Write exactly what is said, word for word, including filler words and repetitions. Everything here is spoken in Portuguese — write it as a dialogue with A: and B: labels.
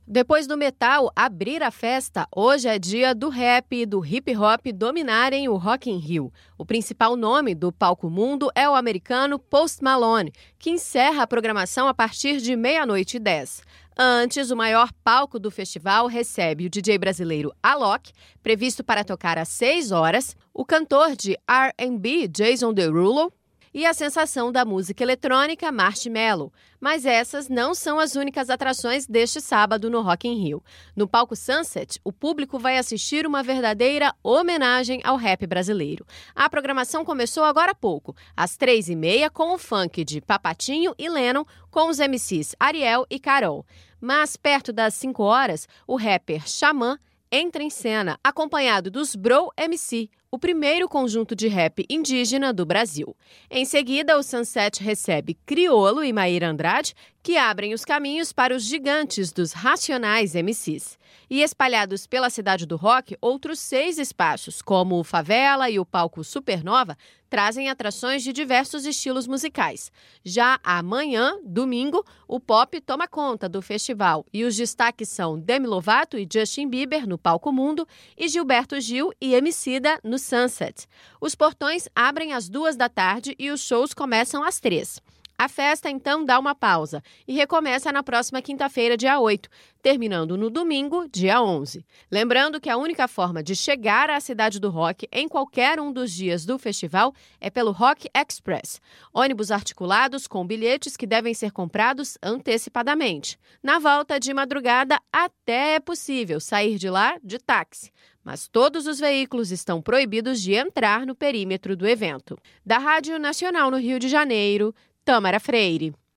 A: Depois do metal abrir a festa, hoje é dia do rap e do hip hop dominarem o Rock in Rio. O principal nome do palco mundo é o americano Post Malone, que encerra a programação a partir de meia-noite e dez. Antes, o maior palco do festival recebe o D J brasileiro Alok, previsto para tocar às seis horas, o cantor de R and B Jason Derulo, e a sensação da música eletrônica Marshmello. Mas essas não são as únicas atrações deste sábado no Rock in Rio. No palco Sunset, o público vai assistir uma verdadeira homenagem ao rap brasileiro. A programação começou agora há pouco, às três e meia, com o funk de Papatinho e Lennon, com os M Cs Ariel e Carol. Mas perto das cinco horas, o rapper Xamã entra em cena, acompanhado dos Bro M C, o primeiro conjunto de rap indígena do Brasil. Em seguida, o Sunset recebe Criolo e Maíra Andrade, que abrem os caminhos para os gigantes dos Racionais M Cs. E espalhados pela cidade do rock, outros seis espaços, como o Favela e o palco Supernova, trazem atrações de diversos estilos musicais. Já amanhã, domingo, o pop toma conta do festival e os destaques são Demi Lovato e Justin Bieber no palco Mundo e Gilberto Gil e Emicida no Sunset. Os portões abrem às duas da tarde e os shows começam às três. A festa, então, dá uma pausa e recomeça na próxima quinta-feira, dia oito, terminando no domingo, dia onze. Lembrando que a única forma de chegar à Cidade do Rock em qualquer um dos dias do festival é pelo Rock Express, ônibus articulados com bilhetes que devem ser comprados antecipadamente. Na volta de madrugada, até é possível sair de lá de táxi, mas todos os veículos estão proibidos de entrar no perímetro do evento. Da Rádio Nacional no Rio de Janeiro, Tâmara Freire.